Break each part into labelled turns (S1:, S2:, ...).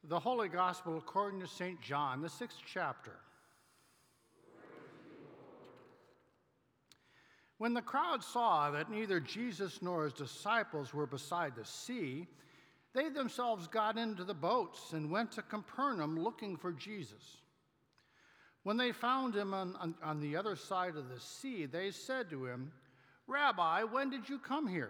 S1: The Holy Gospel according to St. John, the 6th chapter. When the crowd saw that neither Jesus nor his disciples were beside the sea, they themselves got into the boats and went to Capernaum looking for Jesus. When they found him on the other side of the sea, they said to him, "Rabbi, when did you come here?"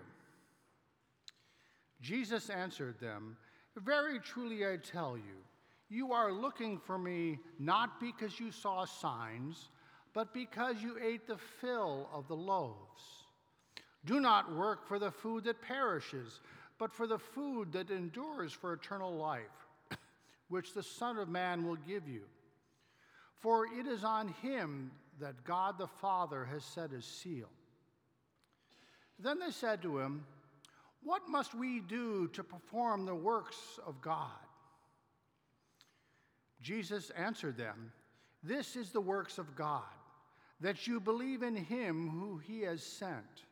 S1: Jesus answered them, "Very truly I tell you, you are looking for me not because you saw signs, but because you ate the fill of the loaves. Do not work for the food that perishes, but for the food that endures for eternal life, which the Son of Man will give you. For it is on him that God the Father has set his seal." Then they said to him, "What must we do to perform the works of God?" Jesus answered them, "This is the works of God, that you believe in him who he has sent."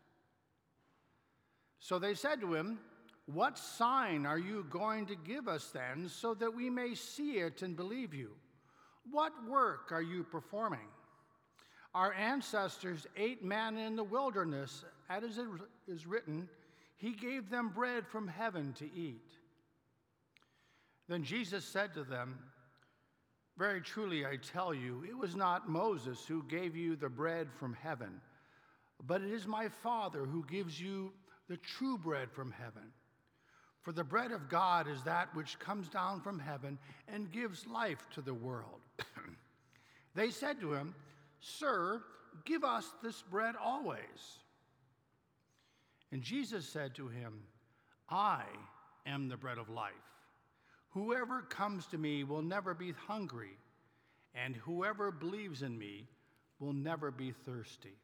S1: So they said to him, "What sign are you going to give us then, so that we may see it and believe you? What work are you performing? Our ancestors ate manna in the wilderness, as it is written, 'He gave them bread from heaven to eat.'" Then Jesus said to them, "Very truly I tell you, it was not Moses who gave you the bread from heaven, but it is my Father who gives you the true bread from heaven. For the bread of God is that which comes down from heaven and gives life to the world." They said to him, "Sir, give us this bread always." And Jesus said to him, "I am the bread of life. Whoever comes to me will never be hungry, and whoever believes in me will never be thirsty."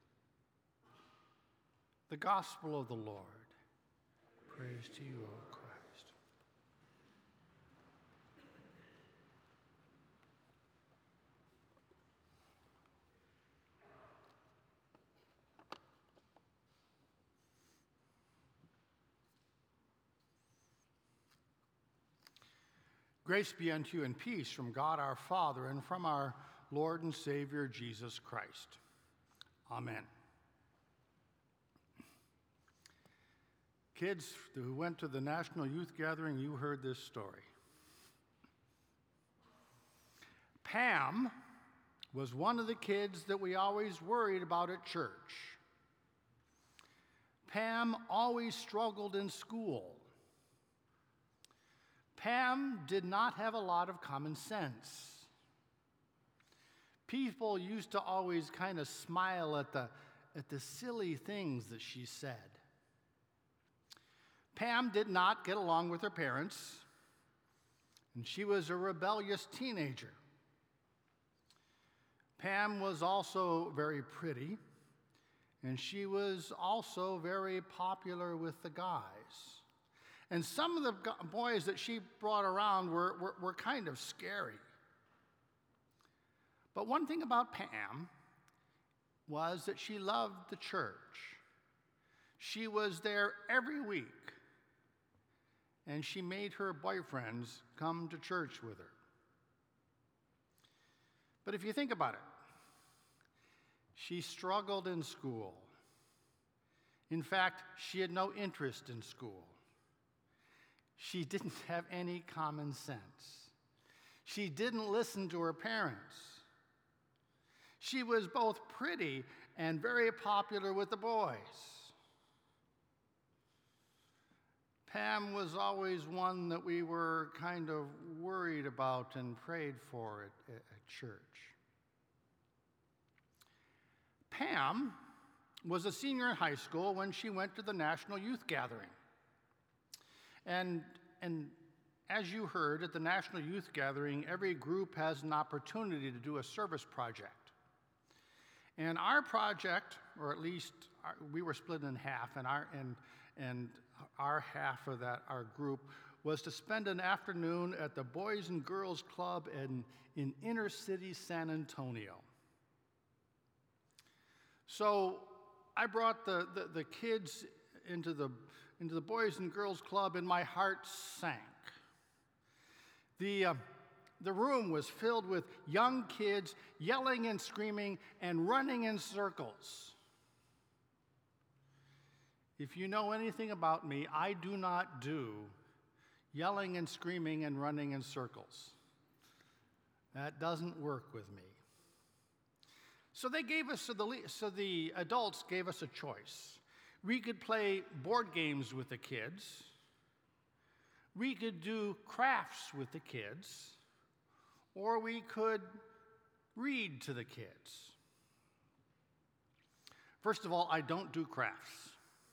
S1: The Gospel of the Lord. Praise to you, O Christ. Grace be unto you and peace from God our Father and from our Lord and Savior Jesus Christ. Amen. Kids who went to the National Youth Gathering, you heard this story. Pam was one of the kids that we always worried about at church. Pam always struggled in school. Pam did not have a lot of common sense. People used to always kind of smile at the silly things that she said. Pam did not get along with her parents, and she was a rebellious teenager. Pam was also very pretty, and she was also very popular with the guys. And some of the boys that she brought around were kind of scary. But one thing about Pam was that she loved the church. She was there every week, and she made her boyfriends come to church with her. But if you think about it, she struggled in school. In fact, she had no interest in school. She didn't have any common sense. She didn't listen to her parents. She was both pretty and very popular with the boys. Pam was always one that we were kind of worried about and prayed for at church. Pam was a senior in high school when she went to the National Youth Gathering. And as you heard, at the National Youth Gathering, every group has an opportunity to do a service project. And our project, or at least we were split in half, and our half of that, our group, was to spend an afternoon at the Boys and Girls Club in inner city San Antonio. So I brought the kids into the Boys and Girls Club, and my heart sank. The room was filled with young kids yelling and screaming and running in circles. If you know anything about me, I do not do yelling and screaming and running in circles. That doesn't work with me. So the adults gave us a choice. We could play board games with the kids. We could do crafts with the kids. Or we could read to the kids. First of all, I don't do crafts.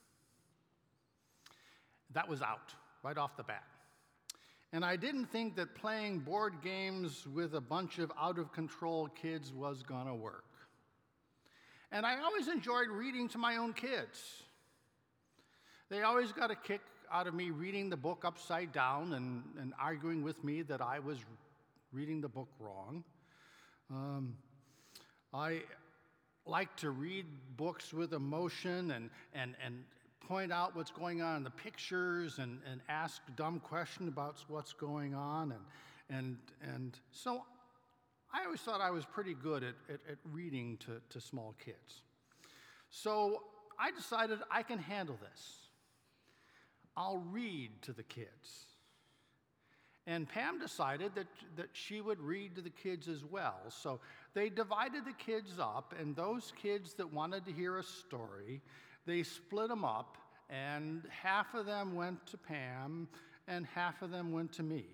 S1: That was out right off the bat. And I didn't think that playing board games with a bunch of out-of-control kids was going to work. And I always enjoyed reading to my own kids. They always got a kick out of me reading the book upside down and arguing with me that I was reading the book wrong. I like to read books with emotion and point out what's going on in the pictures and ask dumb questions about what's going on. And so I always thought I was pretty good at reading to small kids. So I decided I can handle this. I'll read to the kids. And Pam decided that she would read to the kids as well. So they divided the kids up, and those kids that wanted to hear a story, they split them up, and half of them went to Pam, and half of them went to me.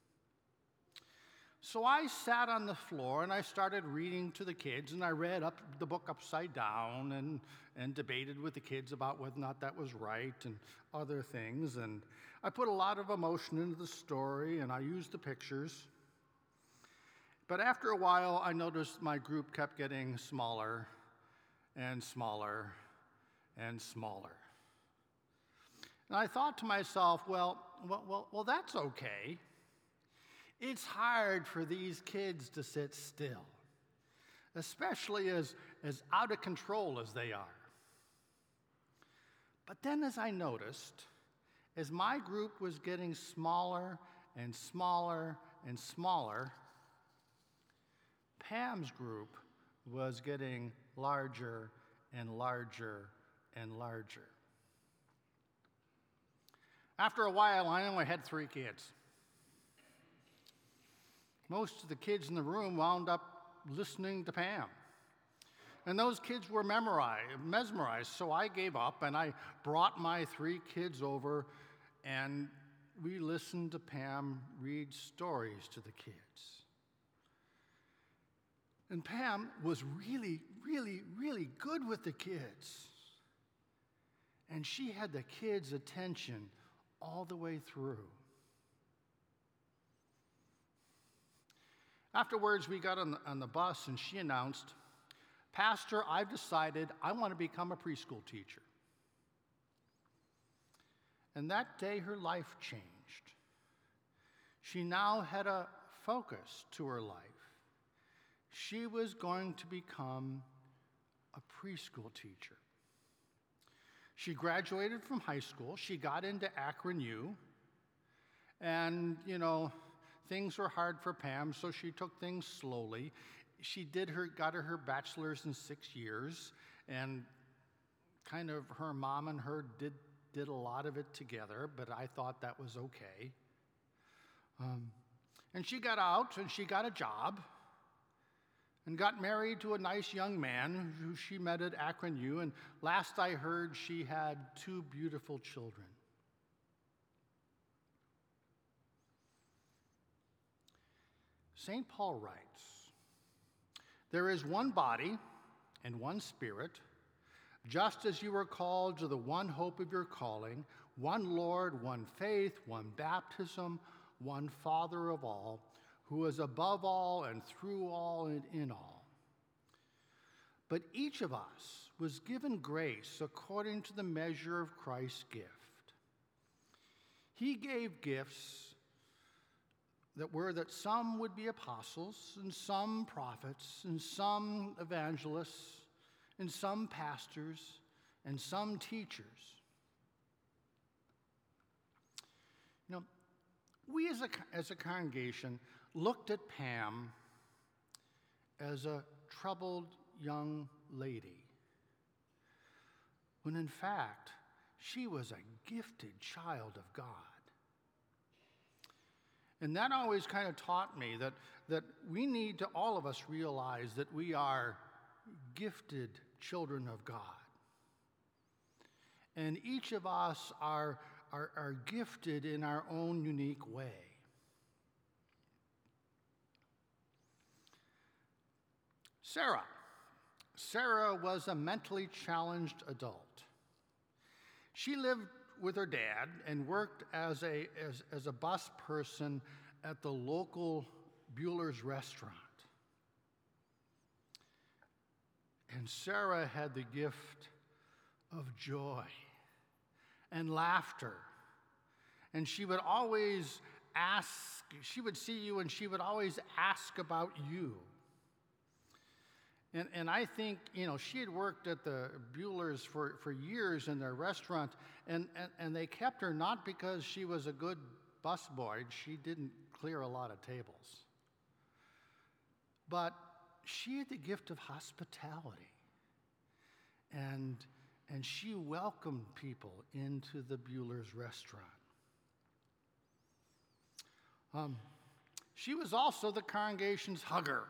S1: So I sat on the floor, and I started reading to the kids, and I read the book upside down and debated with the kids about whether or not that was right and other things. And I put a lot of emotion into the story, and I used the pictures. But after a while, I noticed my group kept getting smaller and smaller and smaller. And I thought to myself, well, that's okay. It's hard for these kids to sit still, especially as out of control as they are. But then as I noticed, as my group was getting smaller and smaller and smaller, Pam's group was getting larger and larger and larger. After a while, I only had 3 kids. Most of the kids in the room wound up listening to Pam. And those kids were mesmerized, so I gave up and I brought my 3 kids over and we listened to Pam read stories to the kids. And Pam was really, really, really good with the kids. And she had the kids' attention all the way through. Afterwards, we got on the bus, and she announced, "Pastor, I've decided I want to become a preschool teacher." And that day, her life changed. She now had a focus to her life. She was going to become a preschool teacher. She graduated from high school. She got into Akron U. And, things were hard for Pam, so she took things slowly. She got her bachelor's in 6 years, and kind of her mom and her did a lot of it together, but I thought that was okay. And she got out, and she got a job, and got married to a nice young man who she met at Akron U, and last I heard, she had 2 beautiful children. St. Paul writes, "There is one body and one Spirit, just as you were called to the one hope of your calling, one Lord, one faith, one baptism, one Father of all, who is above all and through all and in all. But each of us was given grace according to the measure of Christ's gift. He gave gifts that some would be apostles, and some prophets, and some evangelists, and some pastors, and some teachers." We as a congregation looked at Pam as a troubled young lady, when in fact, she was a gifted child of God. And that always kind of taught me that we need to, all of us, realize that we are gifted children of God. And each of us are gifted in our own unique way. Sarah was a mentally challenged adult. She lived with her dad and worked as a bus person at the local Bueller's restaurant. And Sarah had the gift of joy and laughter. And she would always she would see you and she would always ask about you. And I think, she had worked at the Bueller's for years in their restaurant, and they kept her not because she was a good busboy. She didn't clear a lot of tables. But she had the gift of hospitality. And she welcomed people into the Bueller's restaurant. She was also the congregation's hugger.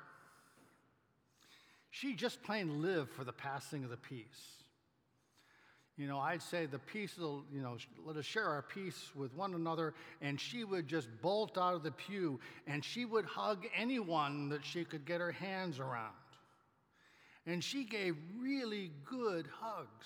S1: She just plain lived for the passing of the peace. I'd say the peace, let us share our peace with one another, and she would just bolt out of the pew, and she would hug anyone that she could get her hands around. And she gave really good hugs.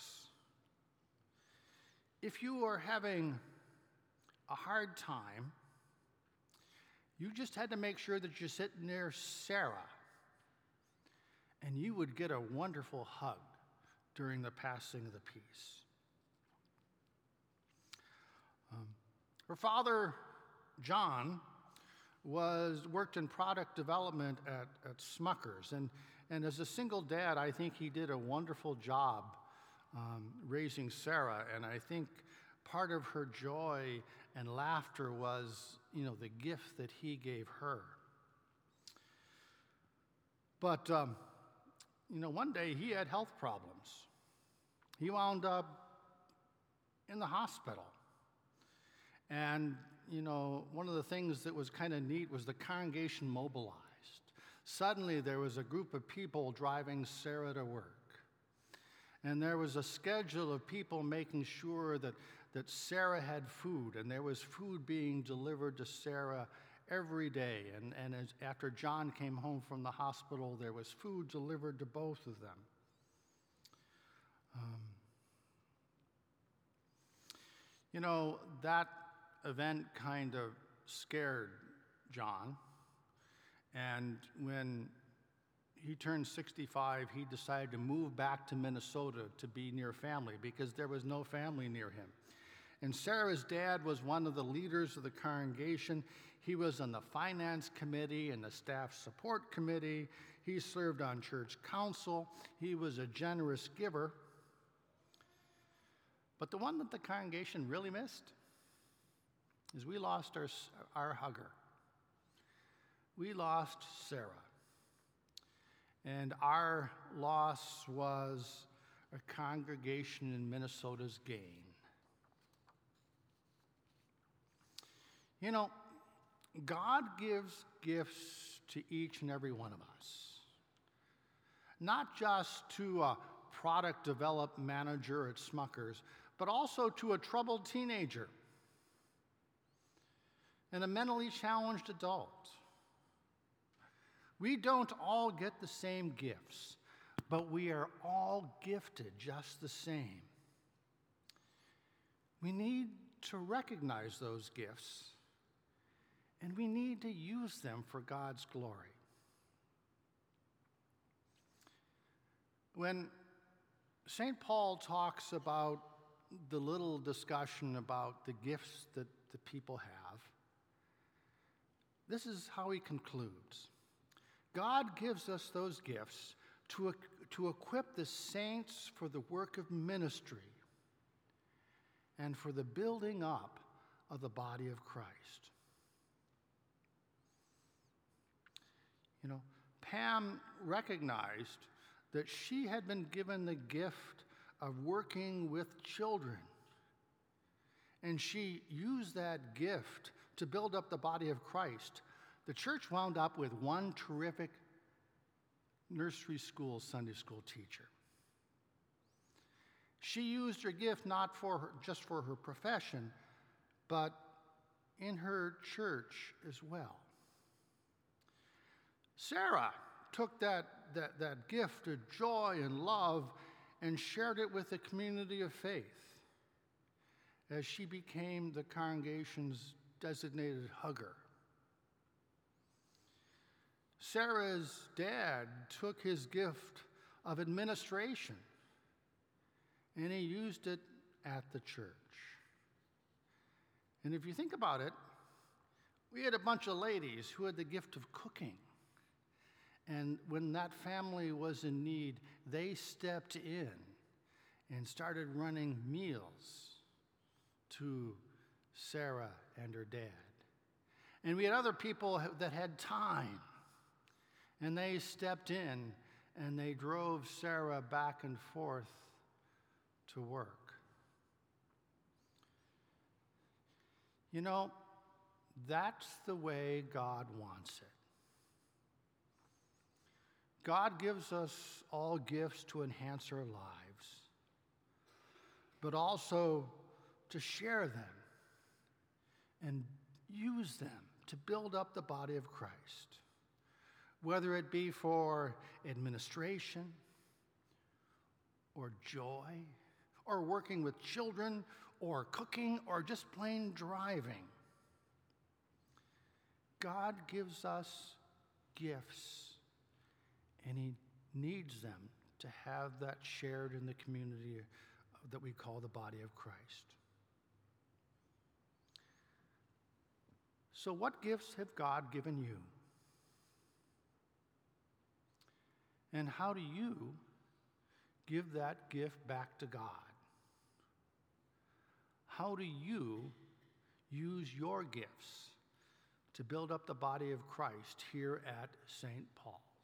S1: If you are having a hard time, you just had to make sure that you're sitting near Sarah, and you would get a wonderful hug during the passing of the peace. Her father, John, worked in product development at Smucker's, and as a single dad, I think he did a wonderful job raising Sarah, and I think part of her joy and laughter was, the gift that he gave her. But one day he had health problems. He wound up in the hospital. And, one of the things that was kind of neat was the congregation mobilized. Suddenly there was a group of people driving Sarah to work. And there was a schedule of people making sure that Sarah had food, and there was food being delivered to Sarah every day. And after John came home from the hospital, there was food delivered to both of them. That event kind of scared John. And when he turned 65, he decided to move back to Minnesota to be near family because there was no family near him. And Sarah's dad was one of the leaders of the congregation. He was on the finance committee and the staff support committee. He served on church council. He was a generous giver. But the one that the congregation really missed is we lost our hugger. We lost Sarah. And our loss was a congregation in Minnesota's gain. God gives gifts to each and every one of us. Not just to a product development manager at Smucker's, but also to a troubled teenager and a mentally challenged adult. We don't all get the same gifts, but we are all gifted just the same. We need to recognize those gifts, and we need to use them for God's glory. When St. Paul talks about the little discussion about the gifts that the people have, this is how he concludes. God gives us those gifts to equip the saints for the work of ministry and for the building up of the body of Christ. You know, Pam recognized that she had been given the gift of working with children. And she used that gift to build up the body of Christ. The church wound up with one terrific nursery school, Sunday school teacher. She used her gift not just for her profession, but in her church as well. Sarah took that gift of joy and love and shared it with the community of faith as she became the congregation's designated hugger. Sarah's dad took his gift of administration and he used it at the church. And if you think about it, we had a bunch of ladies who had the gift of cooking. And when that family was in need, they stepped in and started running meals to Sarah and her dad. And we had other people that had time, and they stepped in and they drove Sarah back and forth to work. You know, that's the way God wants it. God gives us all gifts to enhance our lives, but also to share them and use them to build up the body of Christ, whether it be for administration or joy or working with children or cooking or just plain driving. God gives us gifts, and he needs them to have that shared in the community that we call the body of Christ. So what gifts have God given you? And how do you give that gift back to God? How do you use your gifts to build up the body of Christ here at St. Paul?